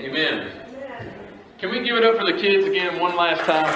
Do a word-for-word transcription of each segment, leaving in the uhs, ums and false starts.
Amen. Can we give it up for the kids again one last time?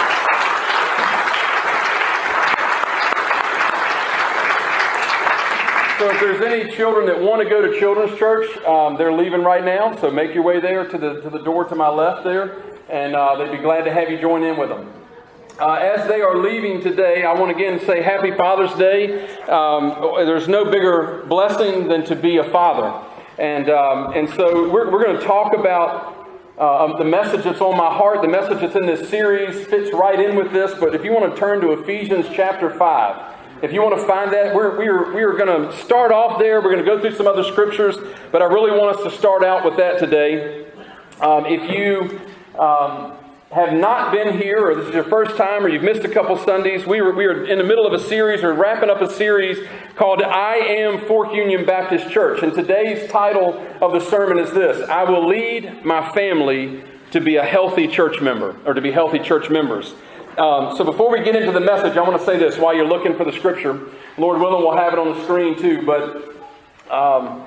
So if there's any children that want to go to Children's Church, um, they're leaving right now. So make your way there to the to the door to my left there, and uh, they'd be glad to have you join in with them. Uh, as they are leaving today, I want to again say Happy Father's Day. Um, there's no bigger blessing than to be a father. And um, and so we're, we're going to talk about uh, the message that's on my heart. The message that's in this series fits right in with this. But if you want to turn to Ephesians chapter five, if you want to find that, we're, we're, we're going to start off there. We're going to go through some other scriptures. But I really want us to start out with that today. Um, if you... Um, have not been here, or this is your first time, or you've missed a couple Sundays, we were, we are in the middle of a series, we're wrapping up a series called I Am Fork Union Baptist Church. And today's title of the sermon is this: I will lead my family to be a healthy church member, or to be healthy church members. Um, so before we get into the message, I want to say this while you're looking for the scripture. Lord willing, we'll have it on the screen too, but um,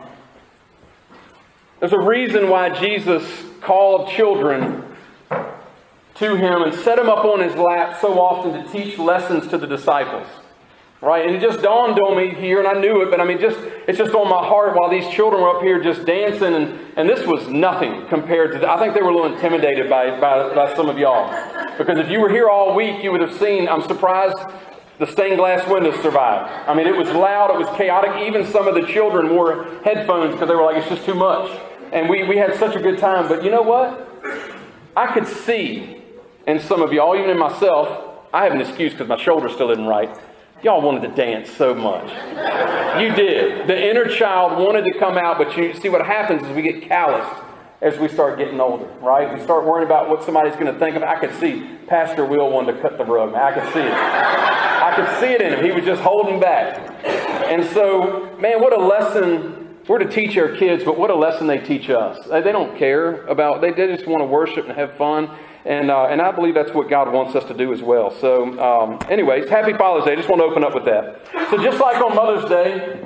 there's a reason why Jesus called children to him and set him up on his lap so often to teach lessons to the disciples. Right? And it just dawned on me here, and I knew it, but I mean, just it's just on my heart while these children were up here just dancing, and, and this was nothing compared to, the, I think they were a little intimidated by, by, by some of y'all. Because if you were here all week, you would have seen, I'm surprised the stained glass windows survived. I mean, it was loud, it was chaotic. Even some of the children wore headphones because they were like, it's just too much. And we, we had such a good time. But you know what? I could see, and some of y'all, even in myself, I have an excuse because my shoulder still isn't right. Y'all wanted to dance so much. You did. The inner child wanted to come out, but you see what happens is we get calloused as we start getting older, right? We start worrying about what somebody's going to think of. I could see Pastor Will wanted to cut the rug. I could see it. I could see it in him. He was just holding back. And so, man, what a lesson. We're to teach our kids, but what a lesson they teach us. They don't care about, they, they just want to worship and have fun. And uh, and I believe that's what God wants us to do as well. So um, anyways, Happy Father's Day. I just want to open up with that. So just like on Mother's Day,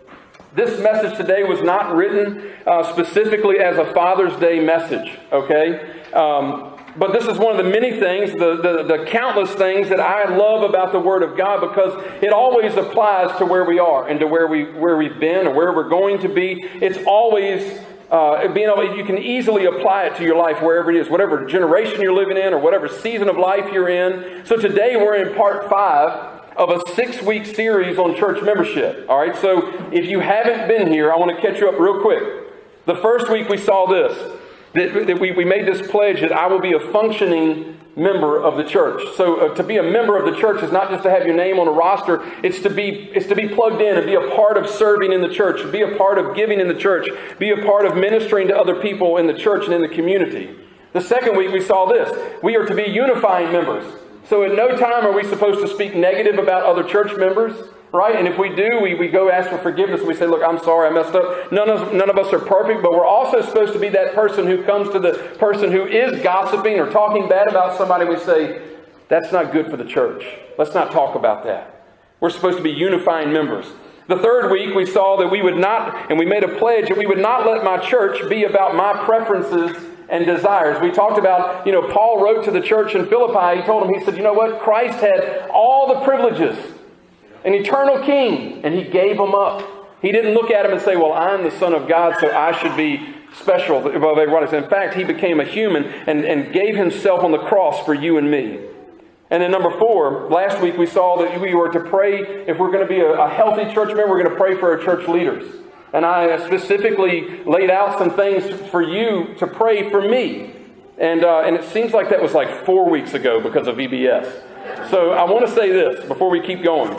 this message today was not written uh, specifically as a Father's Day message. Okay? Um, but this is one of the many things, the, the, the countless things that I love about the Word of God, because it always applies to where we are and to where, we, where we've been or where we're going to be. It's always... Uh, being able, you can easily apply it to your life wherever it is, whatever generation you're living in or whatever season of life you're in. So today we're in part five of a six-week series on church membership. All right, so if you haven't been here, I want to catch you up real quick. The first week we saw this, that, that we, we made this pledge that I will be a functioning member of the church. So uh, to be a member of the church is not just to have your name on a roster. It's to be it's to be plugged in and be a part of serving in the church, be a part of giving in the church, be a part of ministering to other people in the church and in the community. The second week we saw this. We are to be unifying members. So at no time are we supposed to speak negative about other church members, right? And if we do, we, we go ask for forgiveness. We say, look, I'm sorry, I messed up. None of, none of us are perfect, but we're also supposed to be that person who comes to the person who is gossiping or talking bad about somebody. We say, that's not good for the church. Let's not talk about that. We're supposed to be unifying members. The third week, we saw that we would not, and we made a pledge that we would not let my church be about my preferences and desires. We talked about, you know, Paul wrote to the church in Philippi. He told them, he said, you know what? Christ had all the privileges, an eternal king, and he gave them up. He didn't look at him and say, well, I'm the Son of God, so I should be special above everyone else. In fact, he became a human and, and gave himself on the cross for you and me. And then number four, last week we saw that we were to pray, if we're going to be a, a healthy church member, we're going to pray for our church leaders. And I specifically laid out some things for you to pray for me. And uh, and it seems like that was like four weeks ago because of V B S. So I want to say this before we keep going.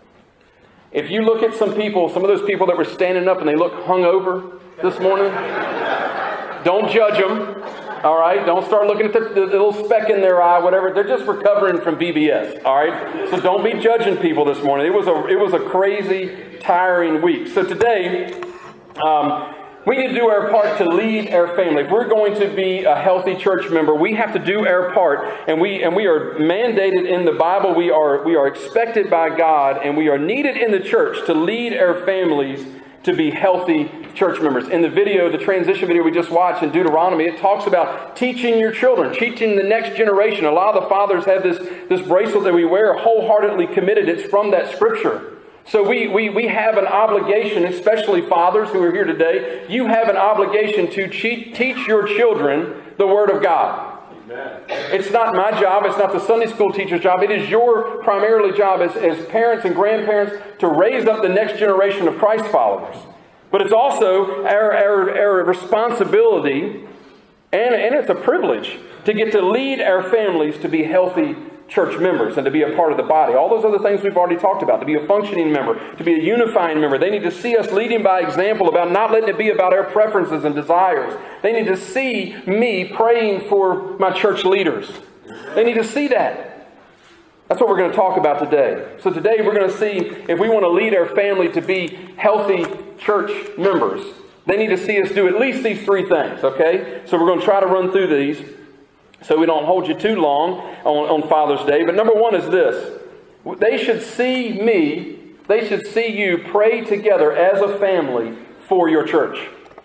If you look at some people, some of those people that were standing up and they look hungover this morning, don't judge them. All right? Don't start looking at the, the little speck in their eye, whatever. They're just recovering from V B S. All right? So don't be judging people this morning. It was a it was a crazy, tiring week. So today, um, we need to do our part to lead our family. If we're going to be a healthy church member, we have to do our part, and we and we are mandated in the Bible. We are we are expected by God, and we are needed in the church to lead our families to be healthy church members. In the video, the transition video we just watched in Deuteronomy, it talks about teaching your children, teaching the next generation. A lot of the fathers have this, this bracelet that we wear, wholeheartedly committed. It's from that scripture. So we, we, we have an obligation, especially fathers who are here today, you have an obligation to teach your children the Word of God. Amen. It's not my job, it's not the Sunday school teacher's job, it is your primarily job as, as parents and grandparents to raise up the next generation of Christ followers. But it's also our, our, our responsibility, and, and it's a privilege, to get to lead our families to be healthy church members and to be a part of the body. All those other things we've already talked about. To be a functioning member, to be a unifying member. They need to see us leading by example, about not letting it be about our preferences and desires. They need to see me praying for my church leaders. They need to see that. That's what we're going to talk about today. So today we're going to see if we want to lead our family to be healthy church members, they need to see us do at least these three things, okay? So we're going to try to run through these so we don't hold you too long on, on Father's Day. But number one is this. They should see me, they should see you pray together as a family for your church.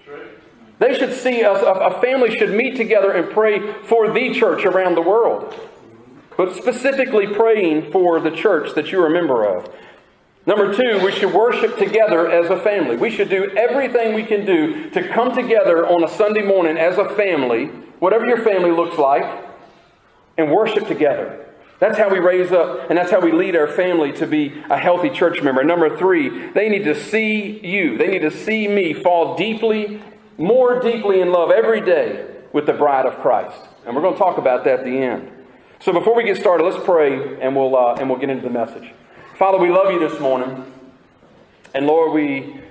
They should see us, a family should meet together and pray for the church around the world. But specifically praying for the church that you're a member of. Number two, we should worship together as a family. We should do everything we can do to come together on a Sunday morning as a family, whatever your family looks like, and worship together. That's how we raise up, and that's how we lead our family to be a healthy church member. Number three, they need to see you. They need to see me fall deeply, more deeply in love every day with the bride of Christ. And we're going to talk about that at the end. So before we get started, let's pray, and we'll uh, and we'll get into the message. Father, we love you this morning. And Lord, we,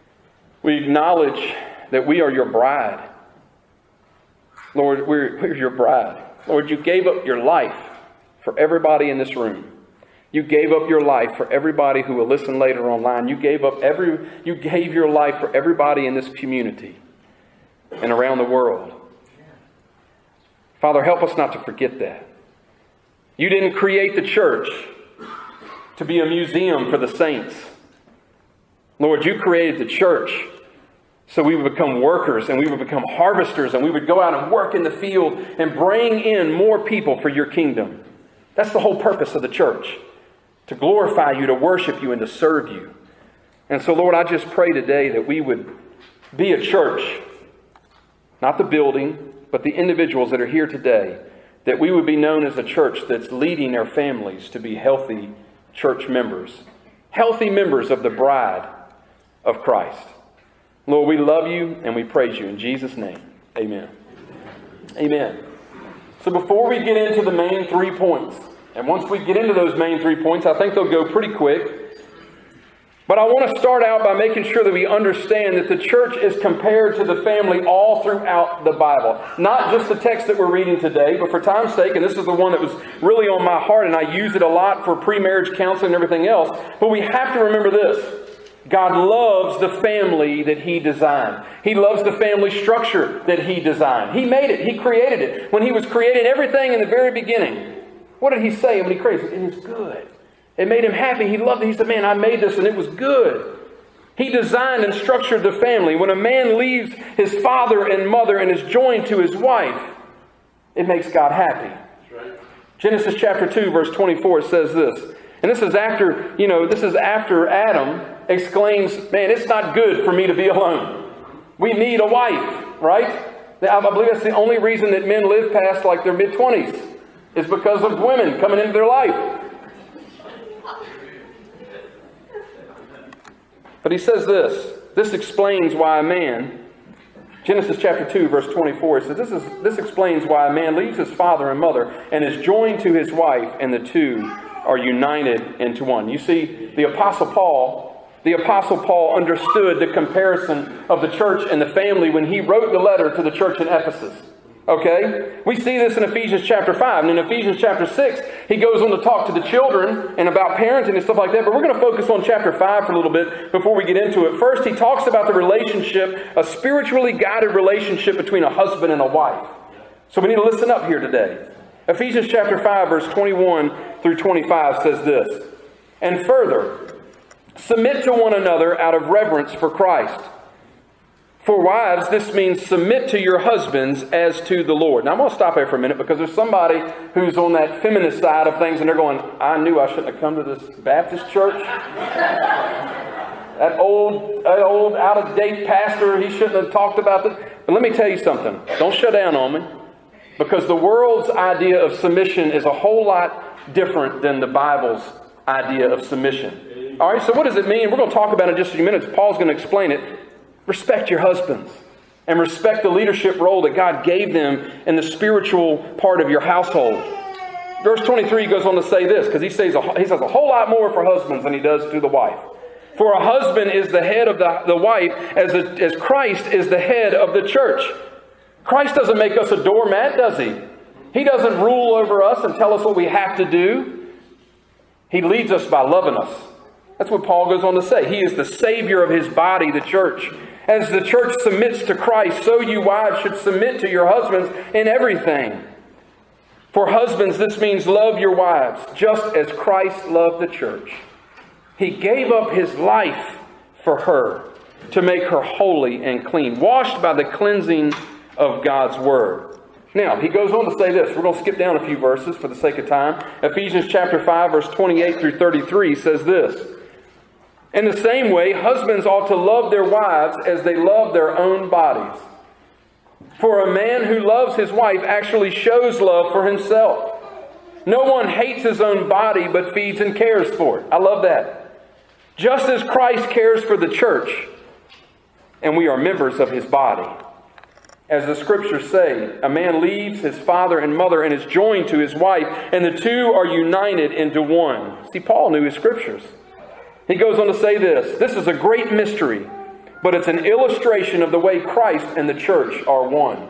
we acknowledge that we are your bride. Lord, we're, we're your bride. Lord, you gave up your life for everybody in this room. You gave up your life for everybody who will listen later online. You gave up every, you gave your life for everybody in this community and around the world. Father, help us not to forget that. You didn't create the church to be a museum for the saints. Lord, you created the church so we would become workers and we would become harvesters and we would go out and work in the field and bring in more people for your kingdom. That's the whole purpose of the church. To glorify you, to worship you, and to serve you. And so, Lord, I just pray today that we would be a church, not the building, but the individuals that are here today, that we would be known as a church that's leading our families to be healthy church members, healthy members of the bride of Christ. Lord, we love you and we praise you in Jesus' name. Amen. Amen. So before we get into the main three points, and once we get into those main three points, I think they'll go pretty quick. But I want to start out by making sure that we understand that the church is compared to the family all throughout the Bible. Not just the text that we're reading today, but for time's sake, and this is the one that was really on my heart, and I use it a lot for pre-marriage counseling and everything else. But we have to remember this. God loves the family that He designed. He loves the family structure that He designed. He made it. He created it. When He was creating everything in the very beginning, what did He say when He created it? It is good. It made Him happy. He loved it. He said, man, I made this and it was good. He designed and structured the family. When a man leaves his father and mother and is joined to his wife, it makes God happy. That's right. Genesis chapter two, verse twenty-four says this. And this is after, you know, this is after Adam exclaims, man, it's not good for me to be alone. We need a wife, right? I believe that's the only reason that men live past like their mid-twenties is because of women coming into their life. But he says this. This explains why a man, Genesis chapter two, verse twenty-four, it says, this, is, this explains why a man leaves his father and mother and is joined to his wife, and the two are united into one. You see, the Apostle Paul, the Apostle Paul understood the comparison of the church and the family when he wrote the letter to the church in Ephesus. Okay? We see this in Ephesians chapter five. And in Ephesians chapter six, he goes on to talk to the children and about parenting and stuff like that. But we're going to focus on chapter five for a little bit before we get into it. First, he talks about the relationship, a spiritually guided relationship between a husband and a wife. So we need to listen up here today. Ephesians chapter five, verse twenty-one through twenty-five says this. And further, submit to one another out of reverence for Christ. For wives, this means submit to your husbands as to the Lord. Now I'm going to stop here for a minute because there's somebody who's on that feminist side of things and they're going, I knew I shouldn't have come to this Baptist church. That old, that old out-of-date pastor, he shouldn't have talked about this. But let me tell you something. Don't shut down on me. Because the world's idea of submission is a whole lot different than the Bible's idea of submission. All right, so what does it mean? We're going to talk about it in just a few minutes. Paul's going to explain it. Respect your husbands and respect the leadership role that God gave them in the spiritual part of your household. Verse twenty-three goes on to say this, because he says a, he says a whole lot more for husbands than he does to the wife. For a husband is the head of the, the wife as, a, as Christ is the head of the church. Christ doesn't make us a doormat, does he? He doesn't rule over us and tell us what we have to do. He leads us by loving us. That's what Paul goes on to say. He is the Savior of his body, the church. As the church submits to Christ, so you wives should submit to your husbands in everything. For husbands, this means love your wives, just as Christ loved the church. He gave up his life for her to make her holy and clean, washed by the cleansing of God's word. Now, he goes on to say this. We're going to skip down a few verses for the sake of time. Ephesians chapter five, verse twenty-eight through thirty-three says this. In the same way, husbands ought to love their wives as they love their own bodies. For a man who loves his wife actually shows love for himself. No one hates his own body, but feeds and cares for it. I love that. Just as Christ cares for the church, and we are members of his body. As the scriptures say, a man leaves his father and mother and is joined to his wife, and the two are united into one. See, Paul knew his scriptures. He goes on to say this. This is a great mystery, but it's an illustration of the way Christ and the church are one.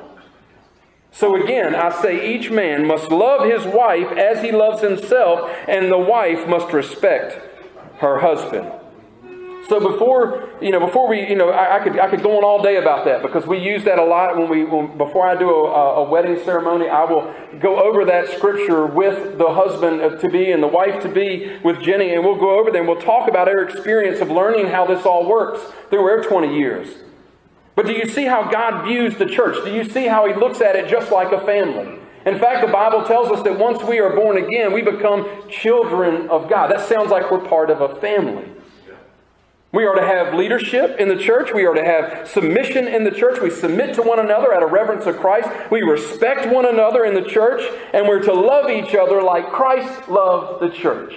So again, I say each man must love his wife as he loves himself, and the wife must respect her husband. So before, you know, before we, you know, I, I could I could go on all day about that because we use that a lot when we, when, before I do a, a wedding ceremony, I will go over that scripture with the husband to be and the wife to be with Jenny, and we'll go over them. We'll talk about our experience of learning how this all works through our twenty years. But do you see how God views the church? Do you see how he looks at it just like a family? In fact, the Bible tells us that once we are born again, we become children of God. That sounds like we're part of a family. We are to have leadership in the church. We are to have submission in the church. We submit to one another out of reverence of Christ. We respect one another in the church. And we're to love each other like Christ loved the church.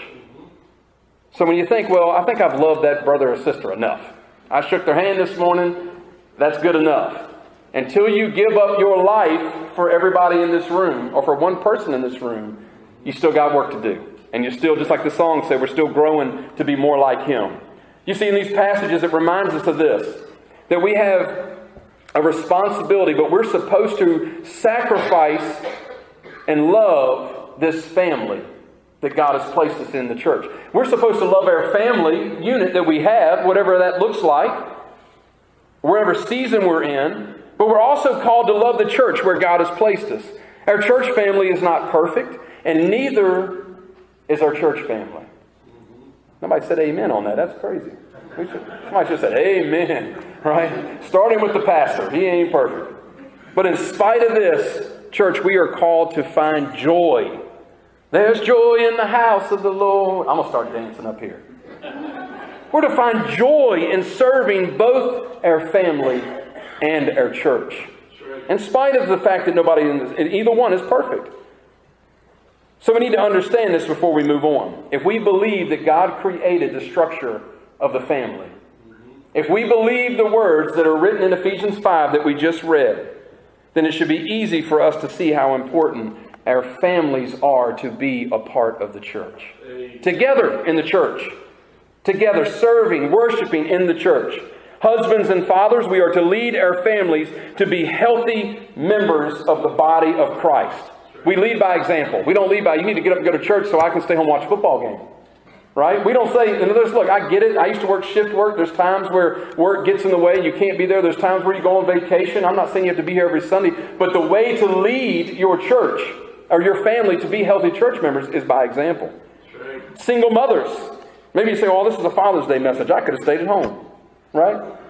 So when you think, well, I think I've loved that brother or sister enough. I shook their hand this morning. That's good enough. Until you give up your life for everybody in this room or for one person in this room, you still got work to do. And you're still, just like the song said, we're still growing to be more like him. You see, in these passages, it reminds us of this, that we have a responsibility, but we're supposed to sacrifice and love this family that God has placed us in the church. We're supposed to love our family unit that we have, whatever that looks like, wherever season we're in, but we're also called to love the church where God has placed us. Our church family is not perfect, and neither is our church family. Nobody said amen on that. That's crazy. Somebody just said amen, right? Starting with the pastor. He ain't perfect. But in spite of this, church, we are called to find joy. There's joy in the house of the Lord. I'm going to start dancing up here. We're to find joy in serving both our family and our church. In spite of the fact that nobody in this, either one is perfect. So we need to understand this before we move on. If we believe that God created the structure of the family, if we believe the words that are written in Ephesians five that we just read, then it should be easy for us to see how important our families are to be a part of the church. Together in the church. Together serving, worshiping in the church. Husbands and fathers, we are to lead our families to be healthy members of the body of Christ. We lead by example. We don't lead by, you need to get up and go to church so I can stay home and watch a football game. Right? We don't say, and there's, look, I get it. I used to work shift work. There's times where work gets in the way. You can't be there. There's times where you go on vacation. I'm not saying you have to be here every Sunday. But the way to lead your church or your family to be healthy church members is by example. Right. Single mothers. Maybe you say, oh, this is a Father's Day message. I could have stayed at home. Right?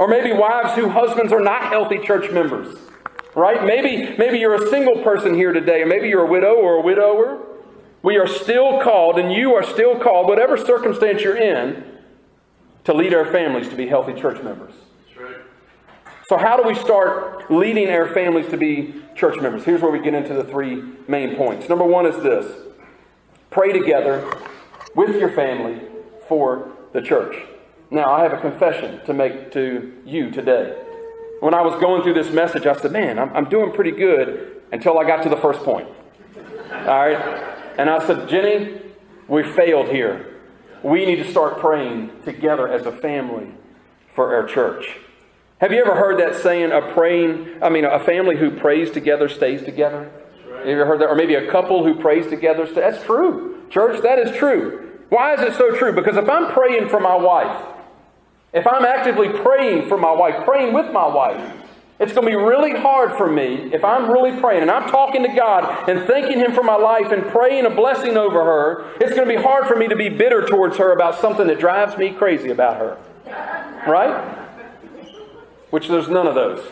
Or maybe wives whose husbands are not healthy church members. Right? Maybe, maybe you're a single person here today, and maybe you're a widow or a widower. We are still called, and you are still called, whatever circumstance you're in, to lead our families to be healthy church members. That's right. So how do we start leading our families to be church members? Here's where we get into the three main points. Number one is this. Pray together with your family for the church. Now, I have a confession to make to you today. When I was going through this message, I said, man, I'm, I'm doing pretty good until I got to the first point. All right? And I said, Jenny, we failed here. We need to start praying together as a family for our church. Have you ever heard that saying, a praying, I mean, a family who prays together stays together? Right. Have you ever heard that? Or maybe a couple who prays together stays? That's true. Church, that is true. Why is it so true? Because if I'm praying for my wife, if I'm actively praying for my wife, praying with my wife, it's going to be really hard for me if I'm really praying and I'm talking to God and thanking Him for my life and praying a blessing over her. It's going to be hard for me to be bitter towards her about something that drives me crazy about her. Right? Which there's none of those.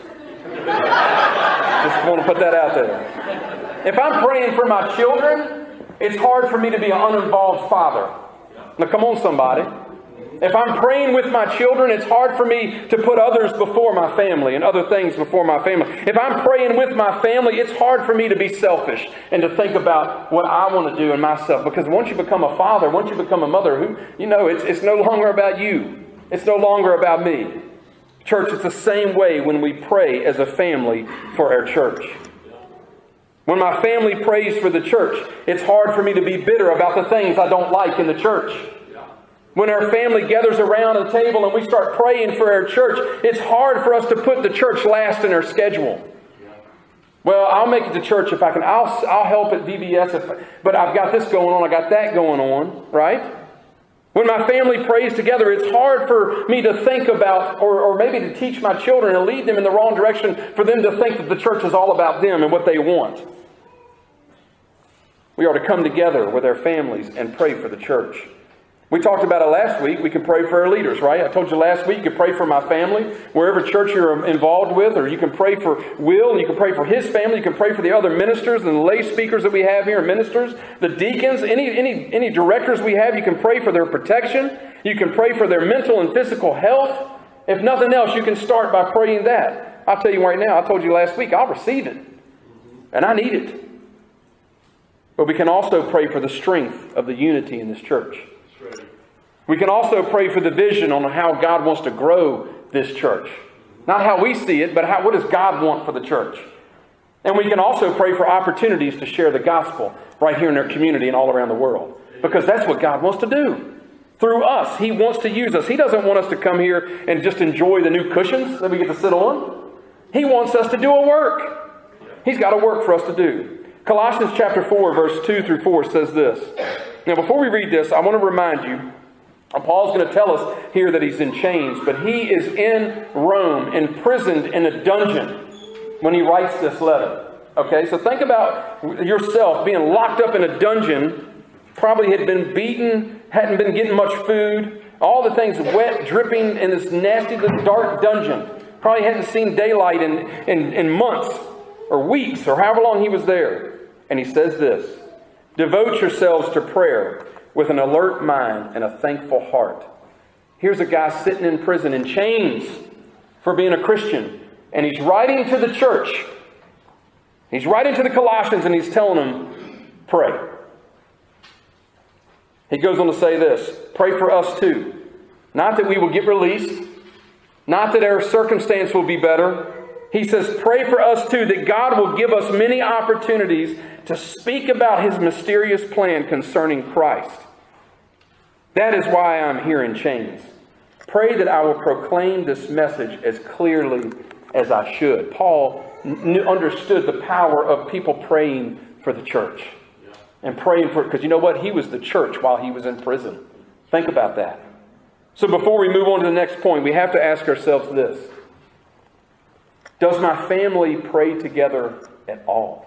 Just want to put that out there. If I'm praying for my children, it's hard for me to be an uninvolved father. Now come on, somebody. If I'm praying with my children, it's hard for me to put others before my family and other things before my family. If I'm praying with my family, it's hard for me to be selfish and to think about what I want to do and myself. Because once you become a father, once you become a mother, who you know, it's, it's no longer about you. It's no longer about me. Church, it's the same way when we pray as a family for our church. When my family prays for the church, it's hard for me to be bitter about the things I don't like in the church. When our family gathers around a table and we start praying for our church, it's hard for us to put the church last in our schedule. Well, I'll make it to church if I can. I'll, I'll help at V B S, if, but I've got this going on. I got that going on, right? When my family prays together, it's hard for me to think about, or, or maybe to teach my children and lead them in the wrong direction, for them to think that the church is all about them and what they want. We are to come together with our families and pray for the church. We talked about it last week. We can pray for our leaders, right? I told you last week you can pray for my family, wherever church you're involved with, or you can pray for Will, and you can pray for his family. You can pray for the other ministers and the lay speakers that we have here, ministers, the deacons, any, any, any directors we have. You can pray for their protection. You can pray for their mental and physical health. If nothing else, you can start by praying that. I'll tell you right now, I told you last week, I'll receive it. And I need it. But we can also pray for the strength of the unity in this church. We can also pray for the vision on how God wants to grow this church. Not how we see it, but how, what does God want for the church? And we can also pray for opportunities to share the gospel right here in our community and all around the world. Because that's what God wants to do. Through us, He wants to use us. He doesn't want us to come here and just enjoy the new cushions that we get to sit on. He wants us to do a work. He's got a work for us to do. Colossians chapter four, verse two through four says this. Now, before we read this, I want to remind you, Paul's going to tell us here that he's in chains, but he is in Rome, imprisoned in a dungeon when he writes this letter. Okay, so think about yourself being locked up in a dungeon, probably had been beaten, hadn't been getting much food, all the things wet, dripping in this nasty, dark dungeon. Probably hadn't seen daylight in, in, in months or weeks or however long he was there. And he says this, devote yourselves to prayer with an alert mind and a thankful heart. Here's a guy sitting in prison in chains for being a Christian. And he's writing to the church. He's writing to the Colossians and he's telling them, pray. He goes on to say this, pray for us too. Not that we will get released. Not that our circumstance will be better. He says, pray for us too, that God will give us many opportunities to speak about His mysterious plan concerning Christ. That is why I'm here in chains. Pray that I will proclaim this message as clearly as I should. Paul knew, understood the power of people praying for the church. And praying for, because you know what? He was the church while he was in prison. Think about that. So before we move on to the next point, we have to ask ourselves this. Does my family pray together at all?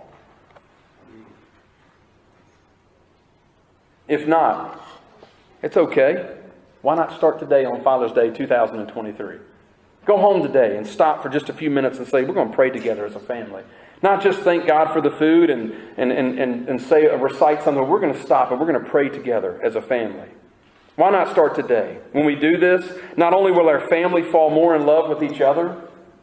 If not, it's okay. Why not start today on Father's Day two thousand twenty-three? Go home today and stop for just a few minutes and say, we're going to pray together as a family. Not just thank God for the food and, and, and, and, and say, uh, recite something. We're going to stop and we're going to pray together as a family. Why not start today? When we do this, not only will our family fall more in love with each other,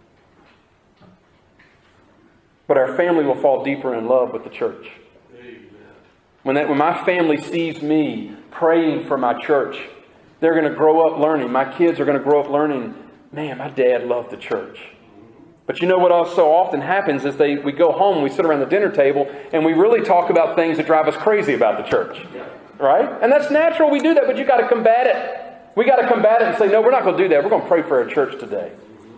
but our family will fall deeper in love with the church. When, that, when my family sees me praying for my church, they're going to grow up learning. My kids are going to grow up learning, man, my dad loved the church. But you know what also often happens is they we go home, we sit around the dinner table, and we really talk about things that drive us crazy about the church. Right? And that's natural, we do that, but you got to combat it. We got to combat it and say, no, we're not going to do that. We're going to pray for our church today.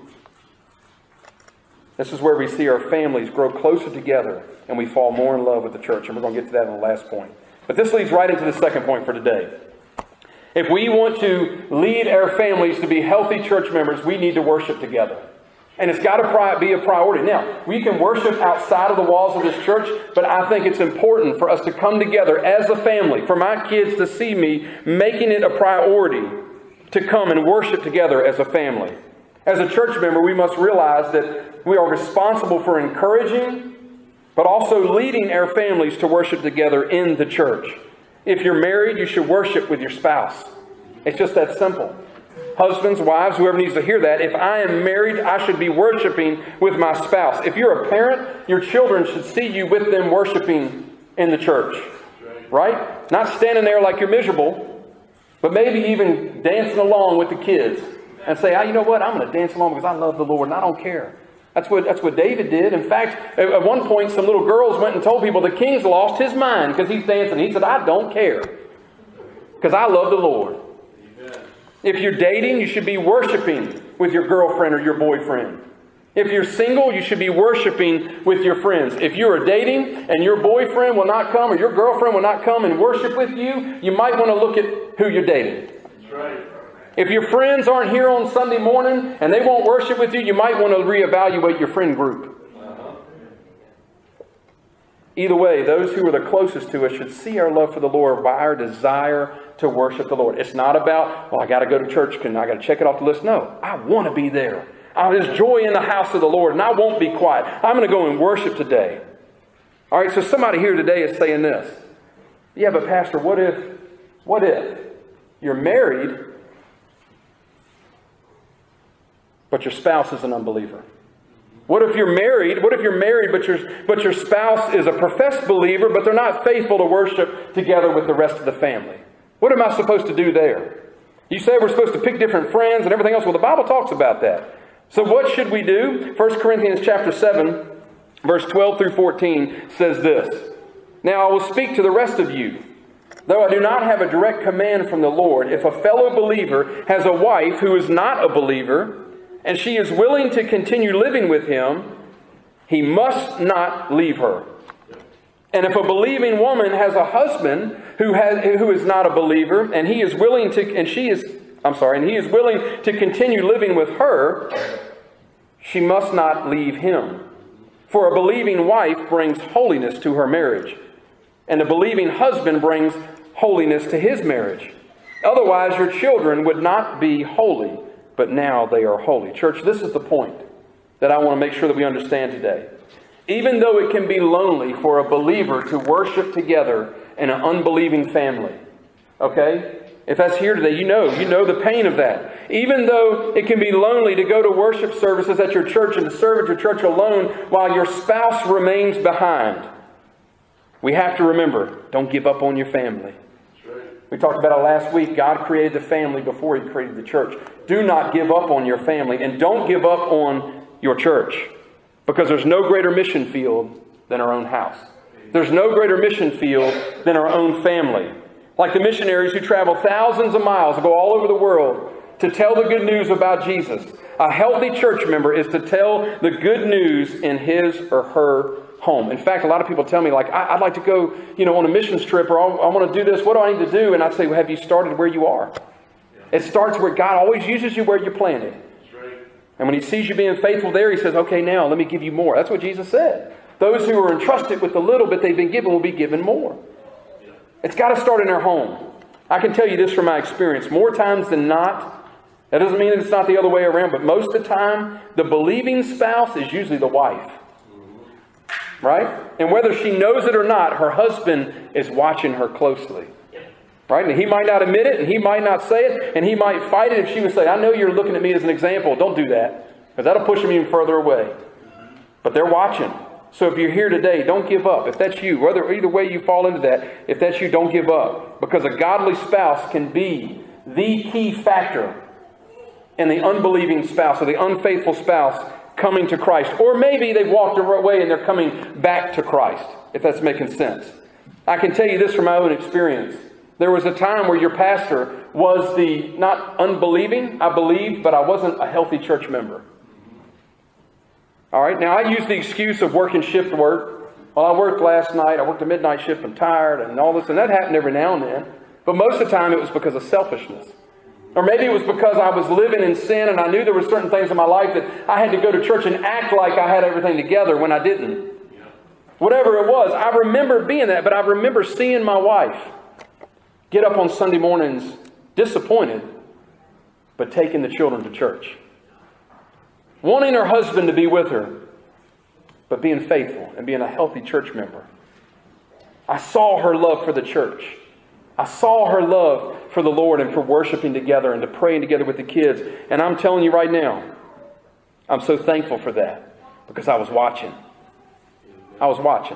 This is where we see our families grow closer together and we fall more in love with the church. And we're going to get to that in the last point. But this leads right into the second point for today. If we want to lead our families to be healthy church members, we need to worship together. And it's got to be a priority. Now, we can worship outside of the walls of this church, but I think it's important for us to come together as a family, for my kids to see me making it a priority to come and worship together as a family. As a church member, we must realize that we are responsible for encouraging, but also leading our families to worship together in the church. If you're married, you should worship with your spouse. It's just that simple. Husbands, wives, whoever needs to hear that, if I am married, I should be worshiping with my spouse. If you're a parent, your children should see you with them worshiping in the church. Right? Not standing there like you're miserable, but maybe even dancing along with the kids and say, oh, you know what, I'm going to dance along because I love the Lord and I don't care. That's what, that's what David did. In fact, at one point, some little girls went and told people the king's lost his mind because he's dancing. He said, I don't care because I love the Lord. If you're dating, you should be worshiping with your girlfriend or your boyfriend. If you're single, you should be worshiping with your friends. If you're dating and your boyfriend will not come or your girlfriend will not come and worship with you, you might want to look at who you're dating. That's right. If your friends aren't here on Sunday morning and they won't worship with you, you might want to reevaluate your friend group. Uh-huh. Either way, those who are the closest to us should see our love for the Lord by our desire to worship the Lord. It's not about, well, I got to go to church and I got to check it off the list. No, I want to be there. Oh, there's joy in the house of the Lord and I won't be quiet. I'm going to go and worship today. All right, so somebody here today is saying this. Yeah, but Pastor, what if, what if you're married, but your spouse is an unbeliever? What if you're married? What if you're married, but your, but your spouse is a professed believer, but they're not faithful to worship together with the rest of the family? What am I supposed to do there? You say we're supposed to pick different friends and everything else. Well, the Bible talks about that. So what should we do? First Corinthians chapter seven, verse twelve through fourteen says this. Now I will speak to the rest of you. Though I do not have a direct command from the Lord, if a fellow believer has a wife who is not a believer, and she is willing to continue living with him, he must not leave her. And if a believing woman has a husband who has who is not a believer, and he is willing to, and she is, I'm sorry, and he is willing to continue living with her, she must not leave him. For a believing wife brings holiness to her marriage, and a believing husband brings holiness to his marriage. Otherwise, your children would not be holy, but now they are holy. Church, this is the point that I want to make sure that we understand today. Even though it can be lonely for a believer to worship together in an unbelieving family, okay? If that's here today, you know, you know the pain of that. Even though it can be lonely to go to worship services at your church and to serve at your church alone while your spouse remains behind, we have to remember, don't give up on your family. We talked about it last week. God created the family before He created the church. Do not give up on your family, and don't give up on your church. Because there's no greater mission field than our own house. There's no greater mission field than our own family. Like the missionaries who travel thousands of miles, go all over the world to tell the good news about Jesus. A healthy church member is to tell the good news in his or her home. In fact, a lot of people tell me, like, I'd like to go, you know, on a missions trip, or I want to do this. What do I need to do? And I say, well, have you started where you are? It starts where God always uses you where you're planted. And when He sees you being faithful there, He says, okay, now let me give you more. That's what Jesus said. Those who are entrusted with the little bit they've been given will be given more. It's got to start in our home. I can tell you this from my experience. More times than not, That doesn't mean it's not the other way around, but most of the time, the believing spouse is usually the wife. Right? And whether she knows it or not, her husband is watching her closely. Right? And he might not admit it, and he might not say it, and he might fight it if she would say, I know you're looking at me as an example. Don't do that, because that'll push him even further away. But they're watching. So if you're here today, don't give up. If that's you, whether either way you fall into that, if that's you, don't give up. Because a godly spouse can be the key factor in the unbelieving spouse or the unfaithful spouse coming to Christ. Or maybe they've walked away and they're coming back to Christ, if that's making sense. I can tell you this from my own experience. There was a time where your pastor was the, not unbelieving, I believe, but I wasn't a healthy church member. All right, now I use the excuse of working shift work. Well, I worked last night, I worked a midnight shift, I'm tired, and all this, and that happened every now and then. But most of the time it was because of selfishness. Or maybe it was because I was living in sin and I knew there were certain things in my life that I had to go to church and act like I had everything together when I didn't. Whatever it was, I remember being that, but I remember seeing my wife get up on Sunday mornings disappointed, but taking the children to church. Wanting her husband to be with her, but being faithful and being a healthy church member. I saw her love for the church. I saw her love for the Lord and for worshiping together and to praying together with the kids. And I'm telling you right now, I'm so thankful for that because I was watching. I was watching.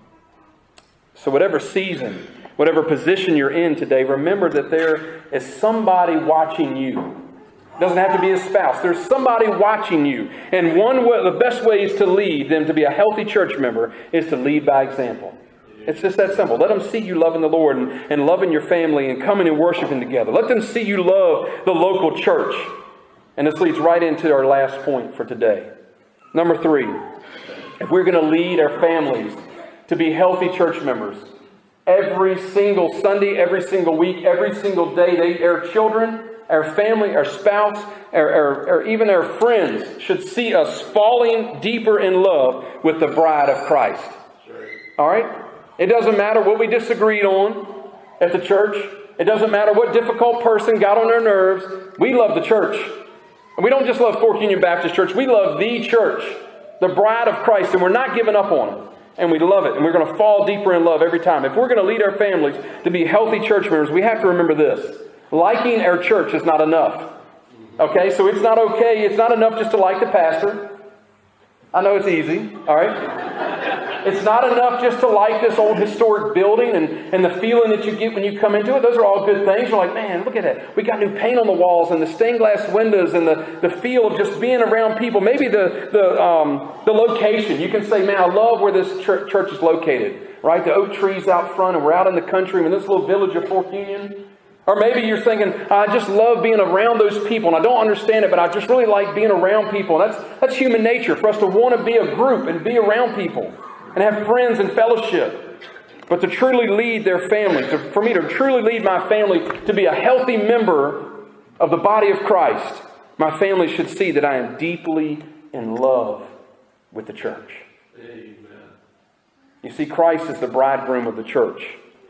So whatever season, whatever position you're in today, remember that there is somebody watching you. It doesn't have to be a spouse. There's somebody watching you. And one way, the best ways to lead them to be a healthy church member is to lead by example. It's just that simple. Let them see you loving the Lord and, and loving your family and coming and worshiping together. Let them see you love the local church. And this leads right into our last point for today. Number three, if we're going to lead our families to be healthy church members, every single Sunday, every single week, every single day, they, our children, our family, our spouse, or, or, or even our friends should see us falling deeper in love with the bride of Christ. All right? It doesn't matter what we disagreed on at the church. It doesn't matter what difficult person got on our nerves. We love the church. And we don't just love Fork Union Baptist Church. We love the church, the bride of Christ, and we're not giving up on it. And we love it. And we're going to fall deeper in love every time. If we're going to lead our families to be healthy church members, we have to remember this. Liking our church is not enough. Okay, so it's not okay. It's not enough just to like the pastor. I know it's easy, all right? It's not enough just to like this old historic building and, and the feeling that you get when you come into it. Those are all good things. You're like, man, look at that. We got new paint on the walls and the stained glass windows and the, the feel of just being around people. Maybe the, the, um, the location. You can say, man, I love where this church, church is located, right? The oak trees out front and we're out in the country in this little village of Fork Union. Or maybe you're thinking, I just love being around those people, and I don't understand it, but I just really like being around people. And that's, that's human nature, for us to want to be a group and be around people and have friends and fellowship. But to truly lead their families, to, for me to truly lead my family to be a healthy member of the body of Christ, my family should see that I am deeply in love with the church. Amen. You see, Christ is the bridegroom of the church.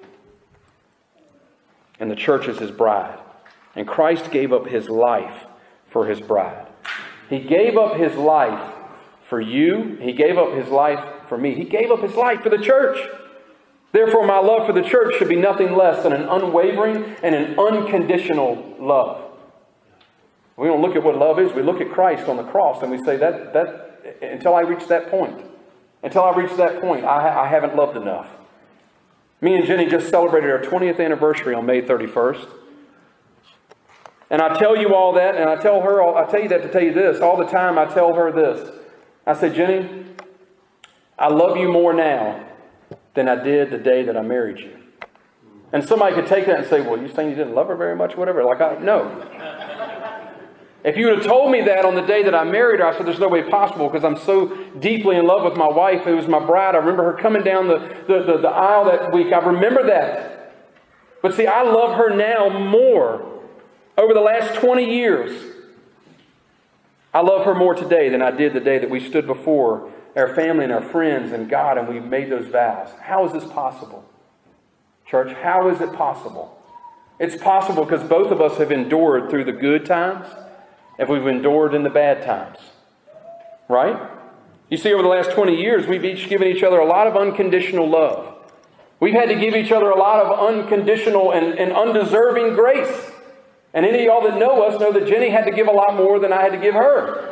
And the church is his bride. And Christ gave up his life for his bride. He gave up his life for you. He gave up his life for me. He gave up his life for the church. Therefore, my love for the church should be nothing less than an unwavering and an unconditional love. We don't look at what love is. We look at Christ on the cross and we say, that that until I reach that point, until I reach that point, I, I haven't loved enough. Me and Jenny just celebrated our twentieth anniversary on May thirty-first. And I tell you all that, and I tell her, I tell you that to tell you this. All the time I tell her this. I say, Jenny, I love you more now than I did the day that I married you. And somebody could take that and say, well, you saying you didn't love her very much, whatever. Like, I, no. If you would have told me that on the day that I married her, I said, there's no way possible because I'm so deeply in love with my wife who was my bride. I remember her coming down the, the, the, the aisle that week. I remember that. But see, I love her now more over the last twenty years. I love her more today than I did the day that we stood before our family and our friends and God and we made those vows. How is this possible? Church, how is it possible? It's possible because both of us have endured through the good times if we've endured in the bad times. Right? You see, over the last twenty years, we've each given each other a lot of unconditional love. We've had to give each other a lot of unconditional and, and undeserving grace. And any of y'all that know us know that Jenny had to give a lot more than I had to give her.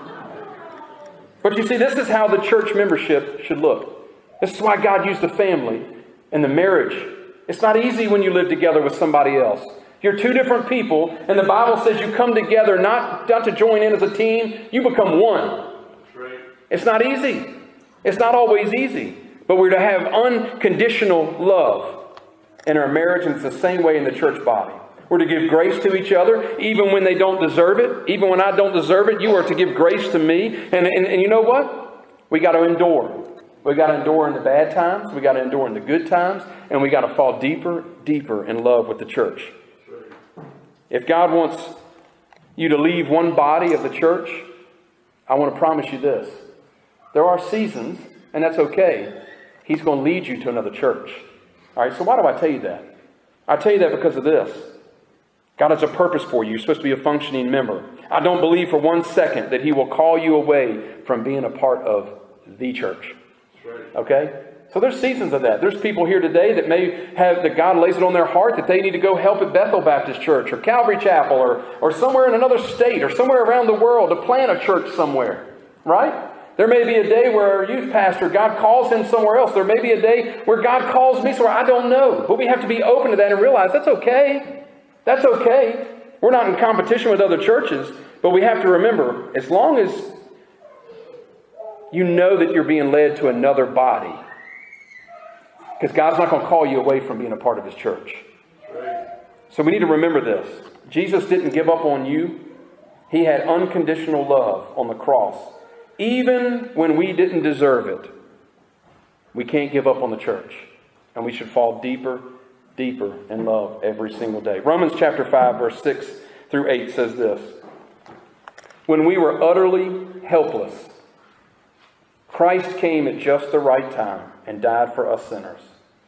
But you see, this is how the church membership should look. This is why God used the family and the marriage. It's not easy when you live together with somebody else. You're two different people, and the Bible says you come together not, not to join in as a team, you become one. That's right. It's not easy. It's not always easy. But we're to have unconditional love in our marriage, and it's the same way in the church body. We're to give grace to each other, even when they don't deserve it. Even when I don't deserve it, you are to give grace to me. And, and, and you know what? We got to endure. We got to endure in the bad times. We got to endure in the good times. And we got to fall deeper, deeper in love with the church. If God wants you to leave one body of the church, I want to promise you this. There are seasons, and that's okay. He's going to lead you to another church. All right, so why do I tell you that? I tell you that because of this. God has a purpose for you. You're supposed to be a functioning member. I don't believe for one second that He will call you away from being a part of the church. Okay? So there's seasons of that. There's people here today that may have, that God lays it on their heart that they need to go help at Bethel Baptist Church or Calvary Chapel or, or somewhere in another state or somewhere around the world to plant a church somewhere. Right? There may be a day where a youth pastor, God calls him somewhere else. There may be a day where God calls me somewhere. I don't know. But we have to be open to that and realize that's okay. That's okay. We're not in competition with other churches. But we have to remember, as long as you know that you're being led to another body, because God's not going to call you away from being a part of His church. So we need to remember this. Jesus didn't give up on you. He had unconditional love on the cross. Even when we didn't deserve it, we can't give up on the church. And we should fall deeper, deeper in love every single day. Romans chapter five, verse six through eight says this. When we were utterly helpless, Christ came at just the right time and died for us sinners.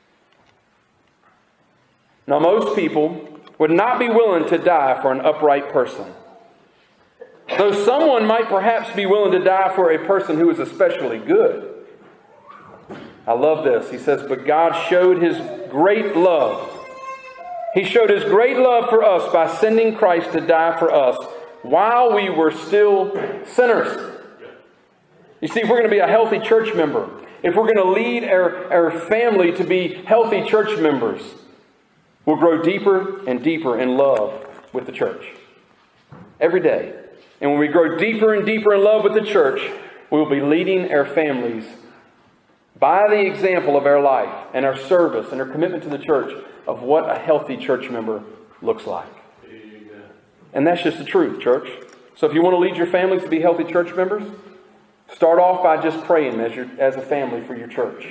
Now, most people would not be willing to die for an upright person. Though someone might perhaps be willing to die for a person who is especially good. I love this. He says, but God showed His great love. He showed His great love for us by sending Christ to die for us while we were still sinners. You see, if we're going to be a healthy church member, if we're going to lead our, our family to be healthy church members, we'll grow deeper and deeper in love with the church. Every day. And when we grow deeper and deeper in love with the church, we'll be leading our families by the example of our life and our service and our commitment to the church of what a healthy church member looks like. Amen. And that's just the truth, church. So if you want to lead your families to be healthy church members, start off by just praying as, your, as a family for your church.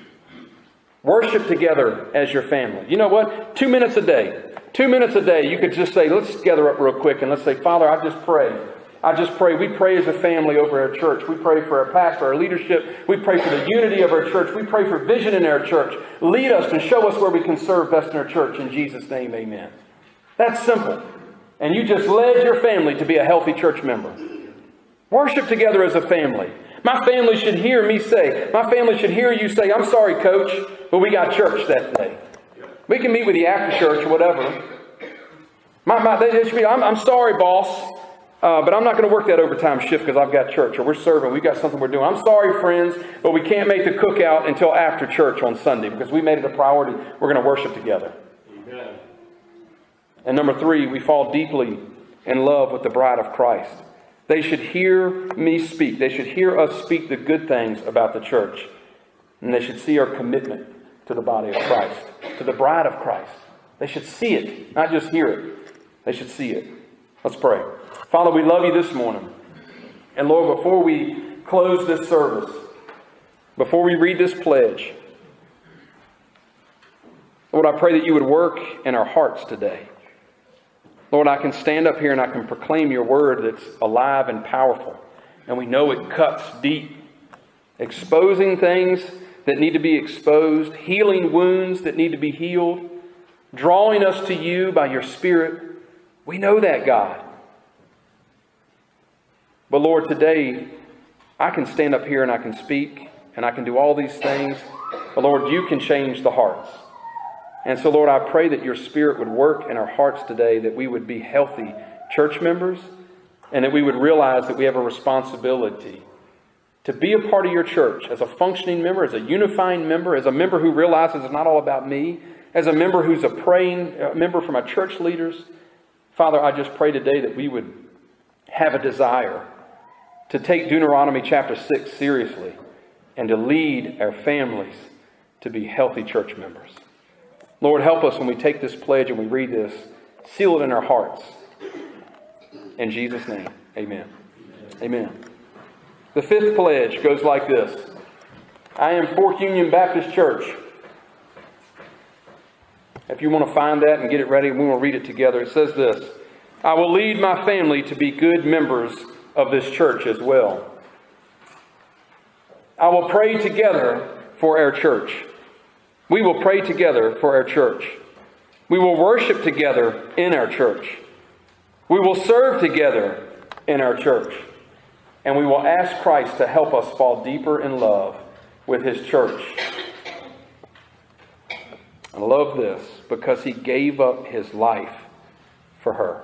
Worship together as your family. You know what? Two minutes a day. Two minutes a day, you could just say, let's gather up real quick and let's say, Father, I just pray. I just pray. We pray as a family over our church. We pray for our pastor, our leadership. We pray for the unity of our church. We pray for vision in our church. Lead us and show us where we can serve best in our church. In Jesus' name, amen. That's simple. And you just led your family to be a healthy church member. Worship together as a family. My family should hear me say, my family should hear you say, I'm sorry, coach, but we got church that day. We can meet with you after church or whatever. My, my, they should be, I'm, I'm sorry, boss, uh, but I'm not going to work that overtime shift because I've got church or we're serving. We've got something we're doing. I'm sorry, friends, but we can't make the cookout until after church on Sunday because we made it a priority. We're going to worship together. Amen. And number three, we fall deeply in love with the bride of Christ. They should hear me speak. They should hear us speak the good things about the church. And they should see our commitment to the body of Christ, to the bride of Christ. They should see it, not just hear it. They should see it. Let's pray. Father, we love you this morning. And Lord, before we close this service, before we read this pledge, Lord, I pray that you would work in our hearts today. Lord, I can stand up here and I can proclaim your word that's alive and powerful. And we know it cuts deep, exposing things that need to be exposed, healing wounds that need to be healed, drawing us to you by your Spirit. We know that, God. But Lord, today I can stand up here and I can speak and I can do all these things. But Lord, you can change the hearts. And so Lord, I pray that your Spirit would work in our hearts today, that we would be healthy church members, and that we would realize that we have a responsibility to be a part of your church as a functioning member, as a unifying member, as a member who realizes it's not all about me, as a member who's a praying a member for my church leaders. Father, I just pray today that we would have a desire to take Deuteronomy chapter six seriously and to lead our families to be healthy church members. Lord, help us when we take this pledge and we read this, seal it in our hearts. In Jesus' name, amen. Amen. The fifth pledge goes like this. I am Fork Union Baptist Church. If you want to find that and get it ready, we will read it together. It says this: I will lead my family to be good members of this church as well. I will pray together for our church. We will pray together for our church. We will worship together in our church. We will serve together in our church. And we will ask Christ to help us fall deeper in love with His church. I love this because He gave up His life for her.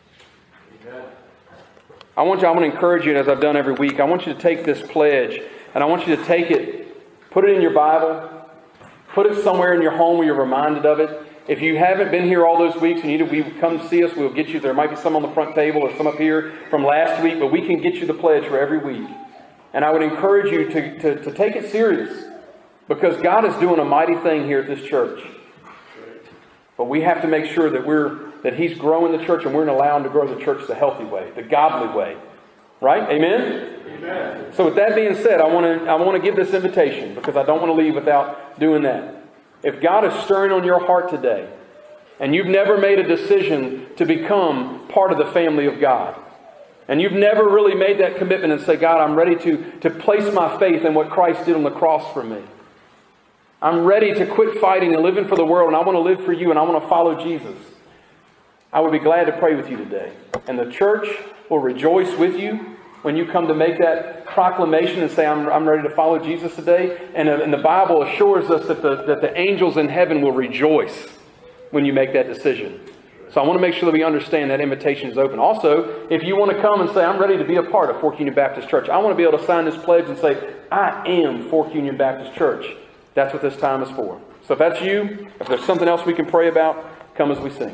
I want you, I want to encourage you, as I've done every week, I want you to take this pledge and I want you to take it, put it in your Bible, put it somewhere in your home where you're reminded of it. If you haven't been here all those weeks and you need to we come see us, we'll get you. There might be some on the front table or some up here from last week, but we can get you the pledge for every week. And I would encourage you to, to, to take it serious, because God is doing a mighty thing here at this church. But we have to make sure that we're that He's growing the church and we're allowing to grow the church the healthy way, the godly way. Right? Amen? Amen. So with that being said, I want to I want to give this invitation, because I don't want to leave without doing that. If God is stirring on your heart today, and you've never made a decision to become part of the family of God, and you've never really made that commitment and say, God, I'm ready to, to place my faith in what Christ did on the cross for me. I'm ready to quit fighting and living for the world, and I want to live for you, and I want to follow Jesus. I would be glad to pray with you today. And the church will rejoice with you when you come to make that proclamation and say, I'm, I'm ready to follow Jesus today. And, uh, and the Bible assures us that the, that the angels in heaven will rejoice when you make that decision. So I want to make sure that we understand that invitation is open. Also, if you want to come and say, I'm ready to be a part of Fork Union Baptist Church, I want to be able to sign this pledge and say, I am Fork Union Baptist Church. That's what this time is for. So if that's you, if there's something else we can pray about, come as we sing.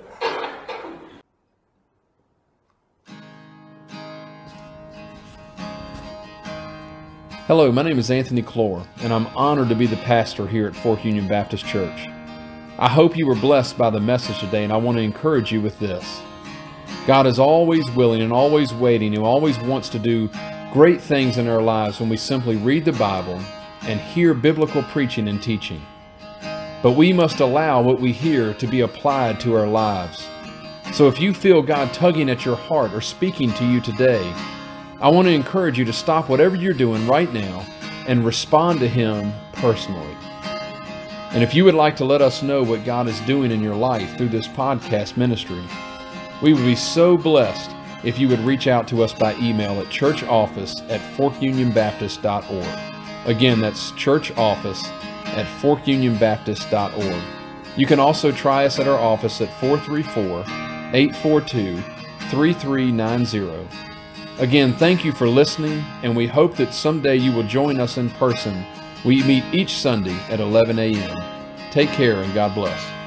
Hello, my name is Anthony Clore, and I'm honored to be the pastor here at Fork Union Baptist Church. I hope you were blessed by the message today, and I want to encourage you with this. God is always willing and always waiting and always wants to do great things in our lives when we simply read the Bible and hear biblical preaching and teaching. But we must allow what we hear to be applied to our lives. So if you feel God tugging at your heart or speaking to you today, I want to encourage you to stop whatever you're doing right now and respond to Him personally. And if you would like to let us know what God is doing in your life through this podcast ministry, we would be so blessed if you would reach out to us by email at churchoffice at fork union baptist dot org. Again, that's churchoffice at fork union baptist dot org. You can also try us at our office at four three four, eight four two, three three nine zero. Again, thank you for listening, and we hope that someday you will join us in person. We meet each Sunday at eleven a m Take care and God bless.